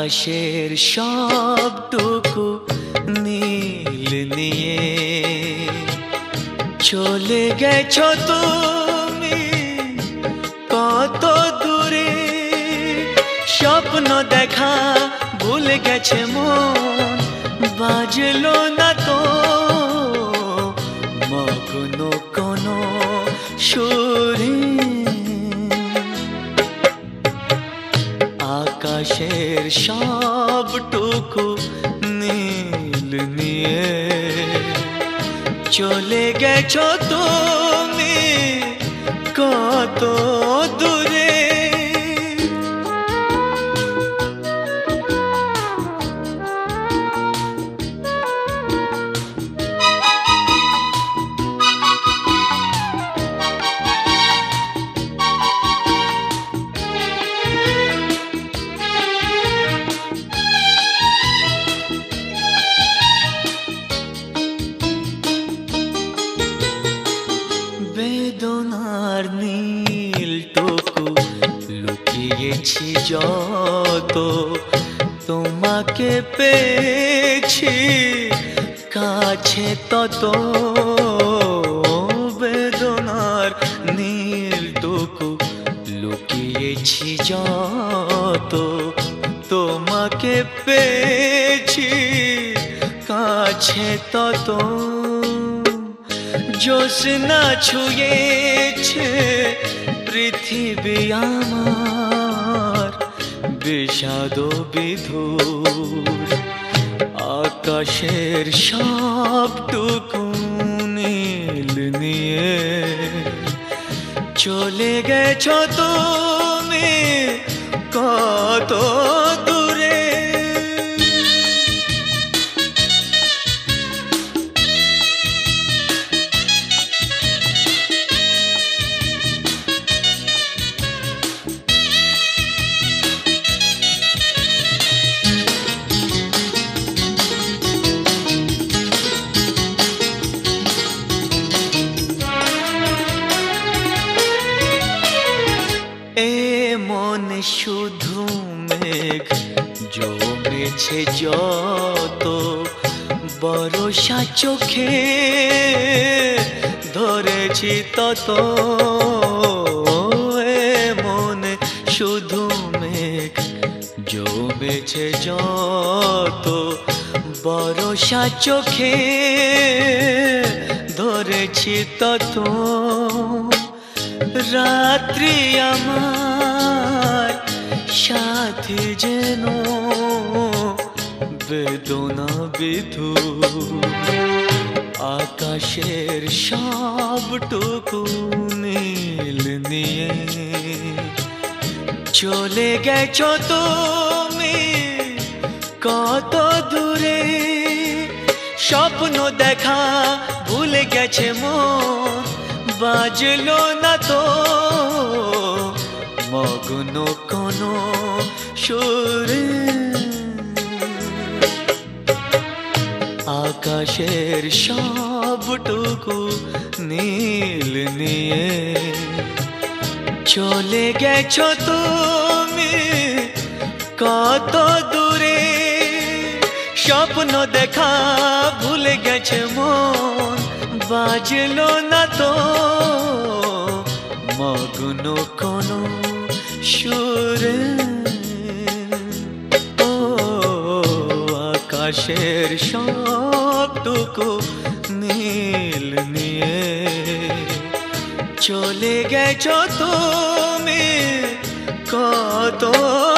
আকাশের সবটুকু নীল নিয়ে চলে গেছো তুমি কত দূরে। স্বপ্ন দেখা ভুলে গেছে মন, বাজলো না তো মগ্ন কোনো সুরে। আকাশের সবটুকু নীল নিয়ে চলে গেছো তুমি কত দূরে। বেদনার নীলটুকু লুকিয়েছি যত, তোমাকে পেয়েছি কাছে তত। বেদনার নীলটুকু লুকিয়েছি যত, তোমাকে পেয়েছি কাছে তত। জ্যোৎস্না ছুঁয়েছে পৃথিবী আমার বিষাদ বিধুর। আকাশের সবটুকু নীল নিয়ে চলে গেছো তুমি কত দূরে। মন শুধু মেঘ জমেছে যত, বরষা চোখে ধরেছি তত। মন শুধু মেঘ জমেছে যত, বরষা চোখে ধরেছি তত। রাত্রি আমার সাথী যেন বেদনা বিধুর। আকাশের সবটুকু নীল নিয়ে চলে গেছো তুমি কত দূরে। স্বপ্ন দেখা ভুলে গেছে মন, বাজলো না তো মগ্ন কোনো সুরে। আকাশের সবটুকু নীল নিয়ে চলে গেছো তুমি কত দূরে। স্বপ্ন দেখা ভুলে গেছে মন, বাজলো না তো মগ্ন কোনো সুরে। ও আকাশের সবটুকু নীল নিয়ে চলে গেছো তুমি কত